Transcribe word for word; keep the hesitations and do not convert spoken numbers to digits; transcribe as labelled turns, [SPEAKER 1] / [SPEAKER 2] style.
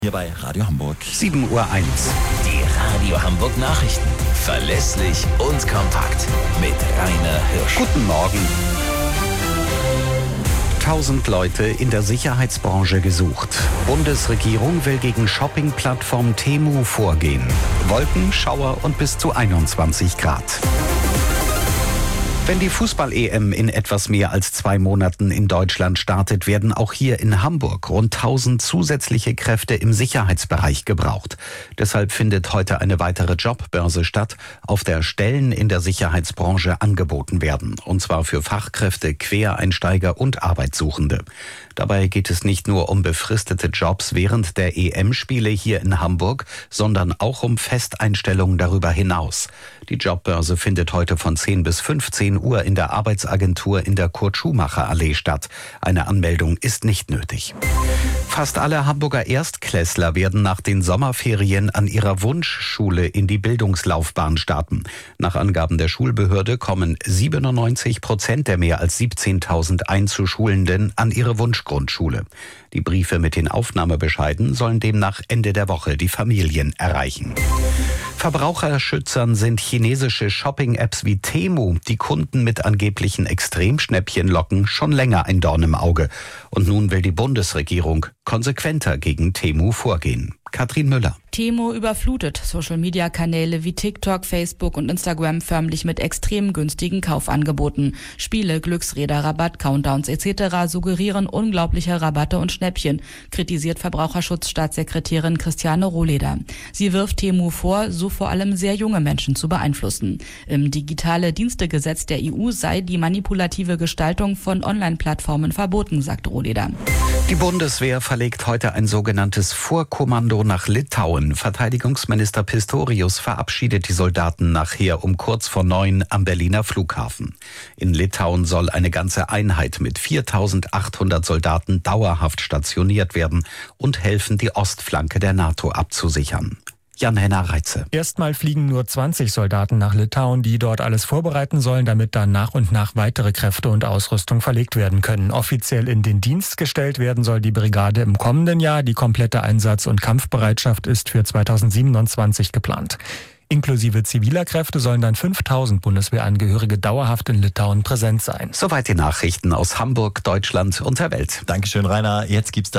[SPEAKER 1] Hier bei Radio Hamburg.
[SPEAKER 2] sieben Uhr eins.
[SPEAKER 3] Die Radio Hamburg Nachrichten. Verlässlich und kompakt. Mit Rainer Hirsch.
[SPEAKER 2] Guten Morgen. Tausend Leute in der Sicherheitsbranche gesucht. Bundesregierung will gegen Shoppingplattform Temu vorgehen. Wolken, Schauer und bis zu einundzwanzig Grad. Wenn die Fußball-E M in etwas mehr als zwei Monaten in Deutschland startet, werden auch hier in Hamburg rund tausend zusätzliche Kräfte im Sicherheitsbereich gebraucht. Deshalb findet heute eine weitere Jobbörse statt, auf der Stellen in der Sicherheitsbranche angeboten werden. Und zwar für Fachkräfte, Quereinsteiger und Arbeitssuchende. Dabei geht es nicht nur um befristete Jobs während der E M-Spiele hier in Hamburg, sondern auch um Festeinstellungen darüber hinaus. Die Jobbörse findet heute von zehn bis fünfzehn Uhr in der Arbeitsagentur in der Kurt-Schumacher-Allee statt. Eine Anmeldung ist nicht nötig. Fast alle Hamburger Erstklässler werden nach den Sommerferien an ihrer Wunschschule in die Bildungslaufbahn starten. Nach Angaben der Schulbehörde kommen siebenundneunzig Prozent der mehr als siebzehntausend Einzuschulenden an ihre Wunschgrundschule. Die Briefe mit den Aufnahmebescheiden sollen demnach Ende der Woche die Familien erreichen. Verbraucherschützern sind chinesische Shopping-Apps wie Temu, die Kunden mit angeblichen Extremschnäppchen locken, schon länger ein Dorn im Auge. Und nun will die Bundesregierung konsequenter gegen Temu vorgehen. Katrin Müller.
[SPEAKER 4] Temu überflutet Social-Media-Kanäle wie TikTok, Facebook und Instagram förmlich mit extrem günstigen Kaufangeboten. Spiele, Glücksräder, Rabatt, Countdowns et cetera suggerieren unglaubliche Rabatte und Schnäppchen, kritisiert Verbraucherschutzstaatssekretärin Christiane Rohleder. Sie wirft Temu vor, so vor allem sehr junge Menschen zu beeinflussen. Im Digitale Dienstegesetz der E U sei die manipulative Gestaltung von Online-Plattformen verboten, sagt Rohleder.
[SPEAKER 2] Die Bundeswehr verlegt heute ein sogenanntes Vorkommando nach Litauen. Verteidigungsminister Pistorius verabschiedet die Soldaten nachher um kurz vor neun am Berliner Flughafen. In Litauen soll eine ganze Einheit mit viertausendachthundert Soldaten dauerhaft stationiert werden und helfen, die Ostflanke der NATO abzusichern. Jan-Henner Reitze.
[SPEAKER 5] Erstmal fliegen nur zwanzig Soldaten nach Litauen, die dort alles vorbereiten sollen, damit dann nach und nach weitere Kräfte und Ausrüstung verlegt werden können. Offiziell in den Dienst gestellt werden soll die Brigade im kommenden Jahr. Die komplette Einsatz- und Kampfbereitschaft ist für zweitausendsiebenundzwanzig geplant. Inklusive ziviler Kräfte sollen dann fünftausend Bundeswehrangehörige dauerhaft in Litauen präsent sein.
[SPEAKER 2] Soweit die Nachrichten aus Hamburg, Deutschland und der Welt.
[SPEAKER 1] Dankeschön, Rainer. Jetzt gibt's da